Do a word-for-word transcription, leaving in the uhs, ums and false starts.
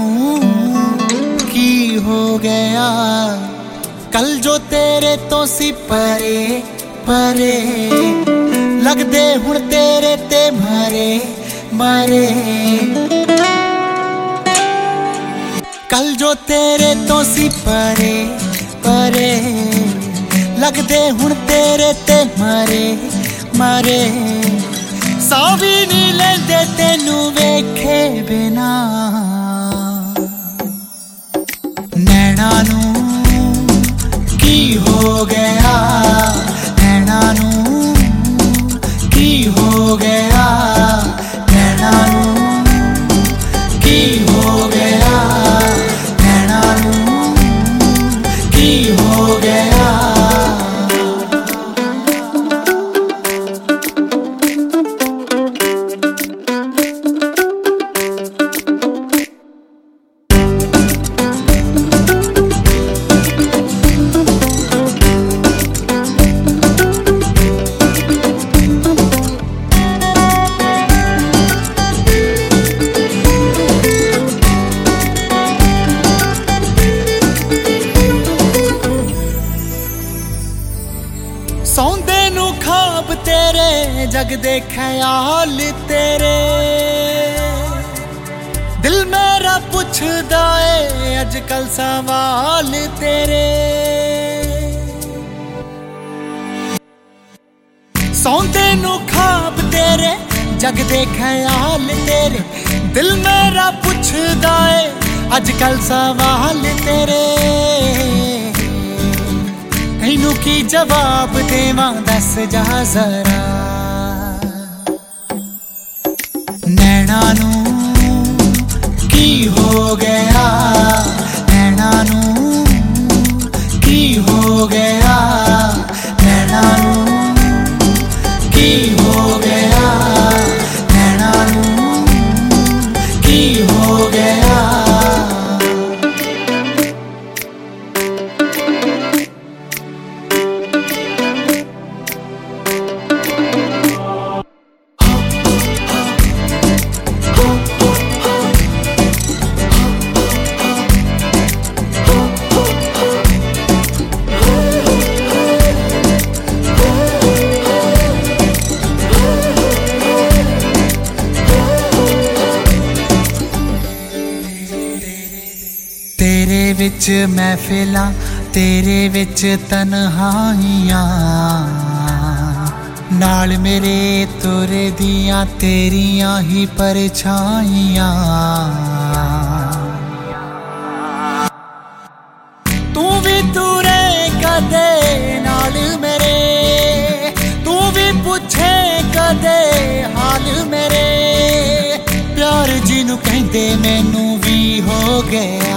की हो गया। कल जो तेरे तो सी परे परे लगदे हुण तेरे ते मरे मरे। कल जो तेरे तो सी परे परे लगदे हुण तेरे ते मरे मरे। सौ भी नहीं लेंदे तेनू वेखे बिना। नैना नू की हो गया, नैना नू की हो गया, नैना नू की हो गया, नैना नू की हो गया। सौंदे नू ख्वाब तेरे जगदे ख्याल तेरे। दिल मेरा पुछदा ए अजकल सवाल तेरे। सौंदे नू ख्वाब तेरे जगदे ख्याल तेरे। दिल मेरा पुछदा ए अजकल सवाल तेरे। तैनू की जवाब देवां दस जा जरा। नैना नू की हो गया, नैना नू की हो गया, नैना नू की हो गया, नैना नू की हो गया। तेरे विच महफिलां, तेरे विच तन्हाइयां, नाल मेरे तुरे दियां तेरियां ही परछाइयां। तू भी तुरे कदे नाल मेरे, तू भी पुछे कदे हाल मेरे। प्यार जिनू कहंदे मैनू भी हो गया।